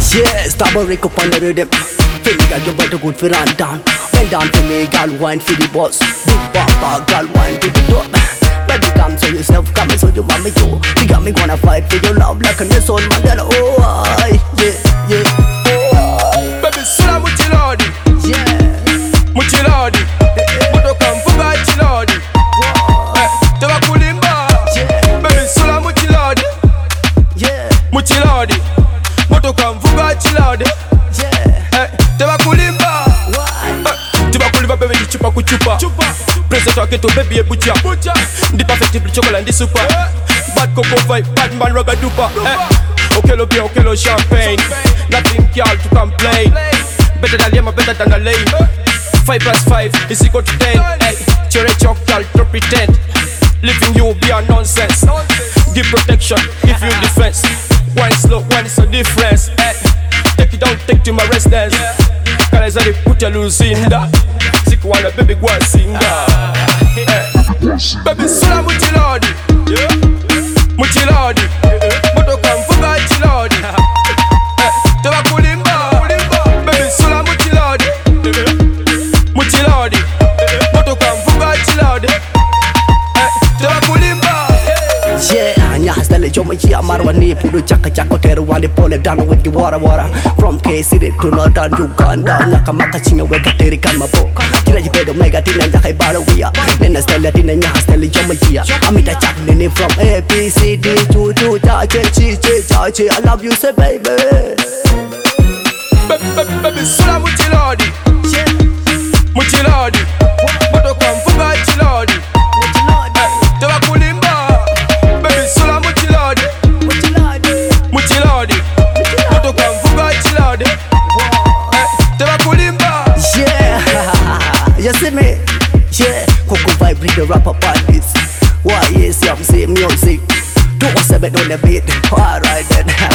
Yeah, strawberry cup on the rhythm. Feel that you better good for run down. Bend down for me, girl, wine for the boss. Big papa, girl, wine to the top. Baby, come show yourself, come and show your mommy too. You got me gonna fight for your love like a Nelson Mandela. Oh, aye, yeah. Baby, sula muchilodi. Yeah. Muchilodi. Motoka mfuga chilodi. Tewa kulimba. Baby, sula muchilodi. Yeah. Muchilodi. Motoka mfuga chilodi. Tewa kulimba. Tewa kulimba baby chupa kuchupa. Press it to baby bucha. The perfect chocolate and the super. Bad cocoa vibe, bad man ragga duper. Okelo beer, okelo champagne. Nothing girl to complain. Better than Lima, better than the lane. 5 plus 5 is equal to 10. Cherry chalk girl, don't pretend. Living you be a nonsense. Give protection, give you defense. One slow, one is a difference. Take it down, take to my residence. Cause I put your loose in that. Sick one, baby, go and sing that. Baby, sula muchilodi. Muchilodi. Motoka mfuga chilodi. Tewa kulimba. Baby, sula muchilodi. Muchilodi. Motoka mfuga chilodi. Tewa kulimba. Yeah, nyastale choma chia marwani pudu chaka chaka teruwani pole down with the water. From K-City to northern Uganda, nakamaka chinga weka teri kama bo. Kila jipedo mega tina njaka ibara wia. Nena stella tina nyastale choma chia. Amita chak nene from A, B, C, D, to cha. I love you, say baby. Baby, sula muchilodi. Muchilodi. Motoka mfuga chilodi. Tewa kulimba. Baby, sula muchilodi. Muchilodi. Motoka mfuga chilodi. Tewa kulimba. Yeah, you see me? Yeah, Coco vibe with the rapper parties. Why yes, I'm saying music. 207 on the beat. Alright then.